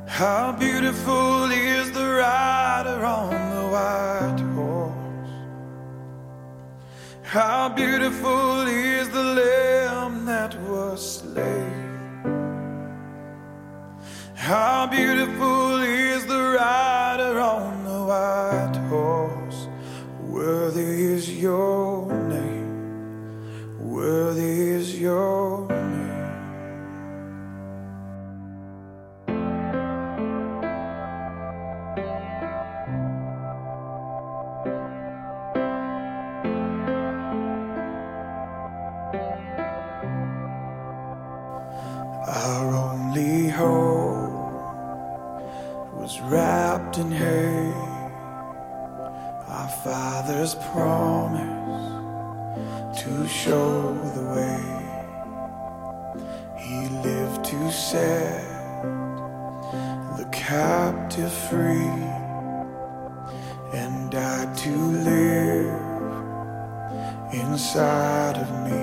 How beautiful is the rider on the white horse. How beautiful is the lamb that was slain. How beautiful is the rider on the white horse. Worthy is your name. Worthy is your name. Our only hope was wrapped in hay. Our Father's promise to show the way. He lived to set the captive free and died to live inside of me.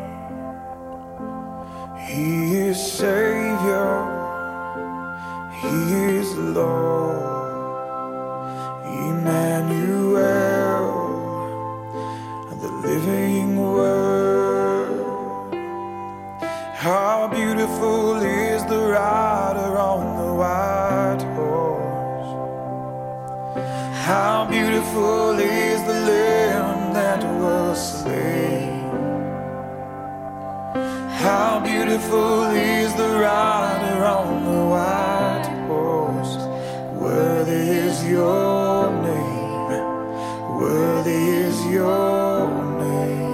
He is Savior, He is Lord, Emmanuel, the living Word. How beautiful is the rider on the white horse. How beautiful is the lamb that was slain. How beautiful is the rider on the white horse. Worthy is your name. Worthy is your name.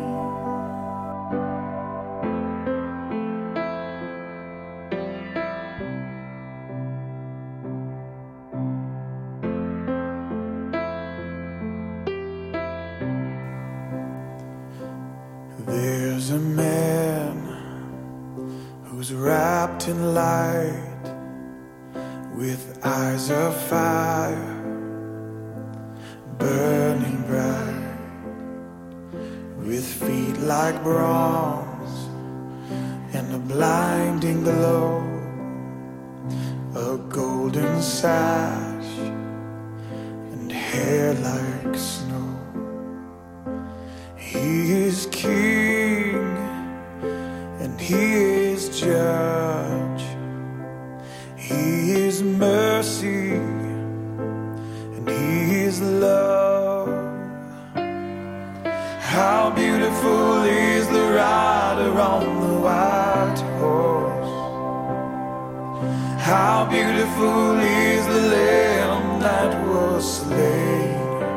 There's a man who's wrapped in light, with eyes of fire burning bright, with feet like bronze and a blinding glow, a golden sash and hair like snow. He is King and He is Judge. He is mercy and He is love. How beautiful is the rider on the white horse. How beautiful is the lamb that was slain.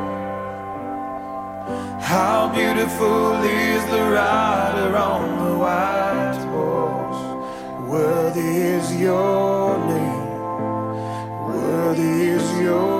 How beautiful is the rider on the white horse. Worthy is your name. Worthy is your